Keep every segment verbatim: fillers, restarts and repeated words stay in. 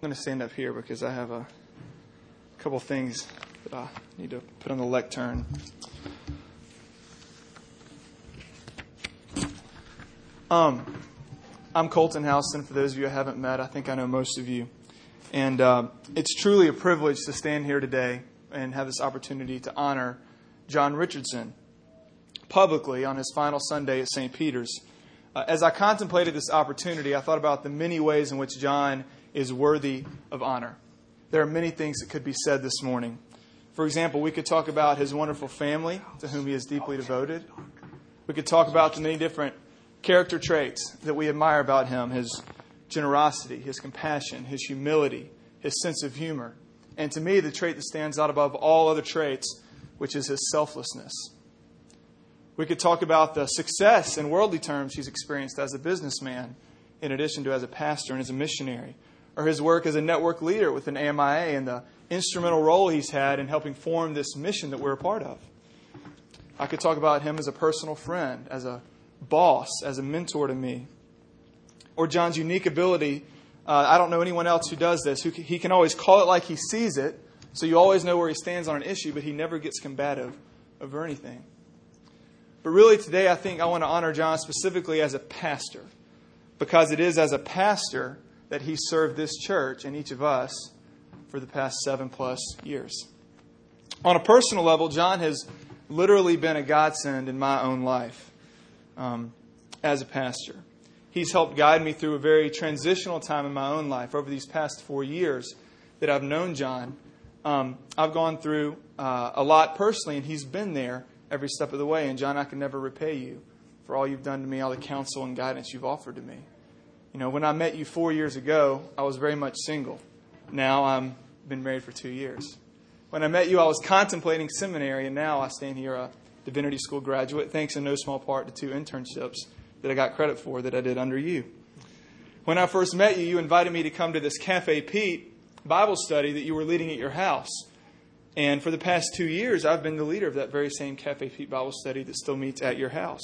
going to stand up here because I have a couple things that I need to put on the lectern. Um, I'm Colton Houston. For those of you I haven't met, I think I know most of you. And uh, it's truly a privilege to stand here today and have this opportunity to honor John Richardson publicly on his final Sunday at Saint Peter's. Uh, as I contemplated this opportunity, I thought about the many ways in which John is worthy of honor. There are many things that could be said this morning. For example, we could talk about his wonderful family, to whom he is deeply devoted. We could talk about the many different character traits that we admire about him, his generosity, his compassion, his humility, his sense of humor, and to me, the trait that stands out above all other traits, which is his selflessness. We could talk about the success in worldly terms he's experienced as a businessman, in addition to as a pastor and as a missionary, or his work as a network leader within A M I A and the instrumental role he's had in helping form this mission that we're a part of. I could talk about him as a personal friend, as a boss, as a mentor to me. Or John's unique ability. Uh, I don't know anyone else who does this. Who can, he can always call it like he sees it, so you always know where he stands on an issue, but he never gets combative over anything. But really today I think I want to honor John specifically as a pastor, because it is as a pastor that he served this church and each of us for the past seven plus years. On a personal level, John has literally been a godsend in my own life um, as a pastor. He's helped guide me through a very transitional time in my own life. Over these past four years that I've known John, um, I've gone through uh, a lot personally, and he's been there every step of the way. And John, I can never repay you for all you've done to me, all the counsel and guidance you've offered to me. You know, when I met you four years ago, I was very much single. Now I've been married for two years. When I met you, I was contemplating seminary, and now I stand here a divinity school graduate, thanks in no small part to two internships that I got credit for that I did under you. When I first met you, you invited me to come to this Cafe Pete Bible study that you were leading at your house. And for the past two years, I've been the leader of that very same Cafe Pete Bible study that still meets at your house.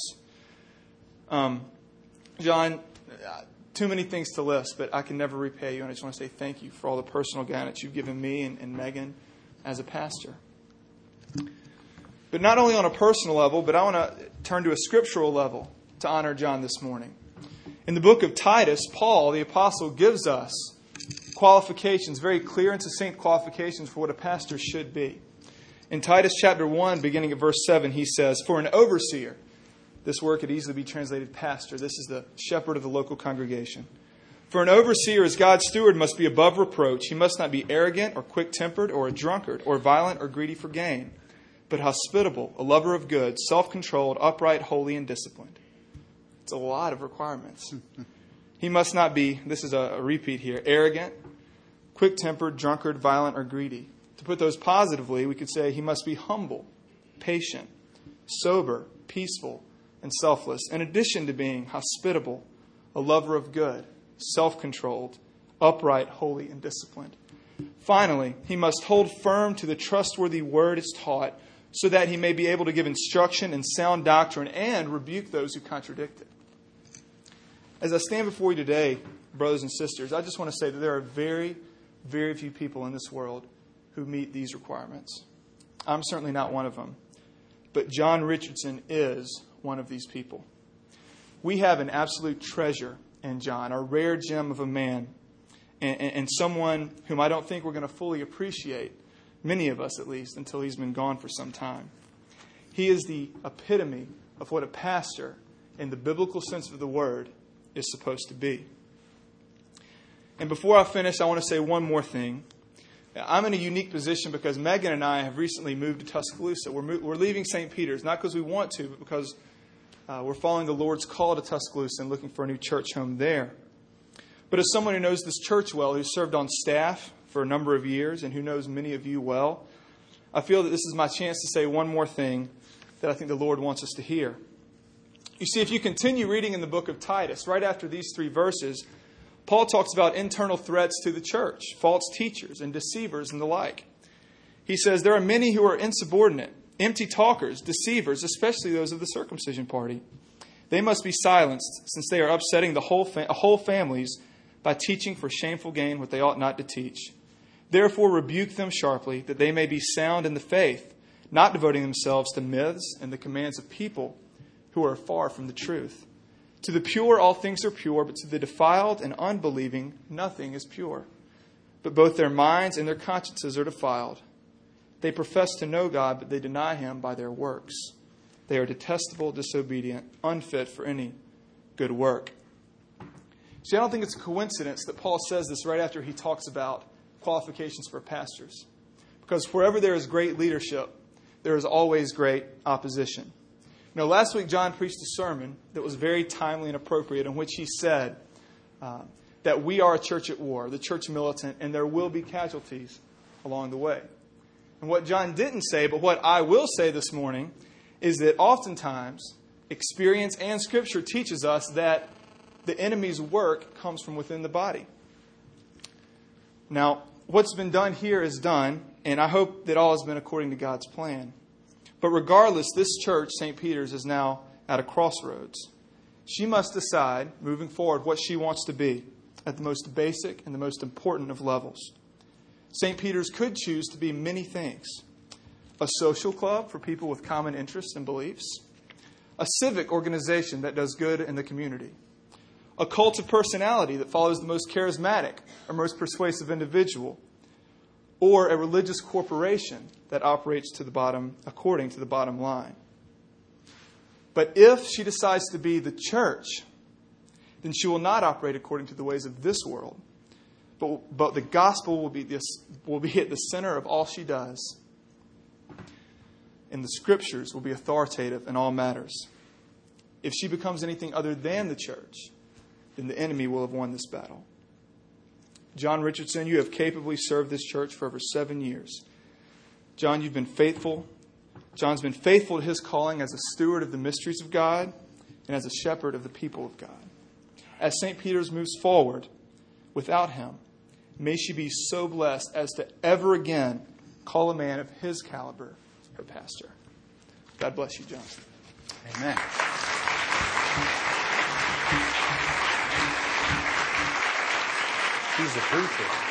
Um, John, too many things to list, but I can never repay you. And I just want to say thank you for all the personal guidance you've given me and, and Megan as a pastor. But not only on a personal level, but I want to turn to a scriptural level to honor John this morning. In the book of Titus, Paul, the apostle, gives us qualifications, very clear and succinct qualifications for what a pastor should be. In Titus chapter one, beginning at verse seven, he says, "For an overseer," this word could easily be translated pastor. This is the shepherd of the local congregation. "For an overseer as God's steward must be above reproach. He must not be arrogant or quick-tempered or a drunkard or violent or greedy for gain, but hospitable, a lover of good, self-controlled, upright, holy, and disciplined." It's a lot of requirements. He must not be, this is a repeat here, arrogant, quick-tempered, drunkard, violent, or greedy. To put those positively, we could say he must be humble, patient, sober, peaceful, and selfless, in addition to being hospitable, a lover of good, self-controlled, upright, holy, and disciplined. Finally, he must hold firm to the trustworthy word as taught, so that he may be able to give instruction in sound doctrine and rebuke those who contradict it. As I stand before you today, brothers and sisters, I just want to say that there are very, very few people in this world who meet these requirements. I'm certainly not one of them. But John Richardson is one of these people. We have an absolute treasure in John, a rare gem of a man, and, and, and someone whom I don't think we're going to fully appreciate, many of us at least, until he's been gone for some time. He is the epitome of what a pastor, in the biblical sense of the word, is supposed to be. And before I finish, I want to say one more thing. I'm in a unique position because Megan and I have recently moved to Tuscaloosa. We're, mo- we're leaving Saint Peter's, not because we want to, but because uh, we're following the Lord's call to Tuscaloosa and looking for a new church home there. But as someone who knows this church well, who served on staff for a number of years and who knows many of you well, I feel that this is my chance to say one more thing that I think the Lord wants us to hear. You see, if you continue reading in the book of Titus, right after these three verses, Paul talks about internal threats to the church, false teachers and deceivers and the like. He says, there are many who are insubordinate, empty talkers, deceivers, especially those of the circumcision party. They must be silenced, since they are upsetting the whole fa- whole families by teaching for shameful gain what they ought not to teach. Therefore rebuke them sharply, that they may be sound in the faith, not devoting themselves to myths and the commands of people who are far from the truth. To the pure all things are pure, but to the defiled and unbelieving nothing is pure. But both their minds and their consciences are defiled. They profess to know God, but they deny him by their works. They are detestable, disobedient, unfit for any good work. See, I don't think it's a coincidence that Paul says this right after he talks about qualifications for pastors. Because wherever there is great leadership, there is always great opposition. You know, last week John preached a sermon that was very timely and appropriate, in which he said uh, that we are a church at war, the church militant, and there will be casualties along the way. And what John didn't say, but what I will say this morning, is that oftentimes experience and Scripture teaches us that the enemy's work comes from within the body. Now, what's been done here is done, and I hope that all has been according to God's plan. But regardless, this church, Saint Peter's, is now at a crossroads. She must decide, moving forward, what she wants to be at the most basic and the most important of levels. Saint Peter's could choose to be many things. A social club for people with common interests and beliefs. A civic organization that does good in the community. A cult of personality that follows the most charismatic or most persuasive individual. Or a religious corporation that operates to the bottom, according to the bottom line. But if she decides to be the church, then she will not operate according to the ways of this world. But, but the gospel will be, this, will be at the center of all she does. And the Scriptures will be authoritative in all matters. If she becomes anything other than the church, then the enemy will have won this battle. John Richardson, you have capably served this church for over seven years. John, you've been faithful. John's been faithful to his calling as a steward of the mysteries of God and as a shepherd of the people of God. As Saint Peter's moves forward without him, may she be so blessed as to ever again call a man of his caliber her pastor. God bless you, John. Amen. He's the preacher.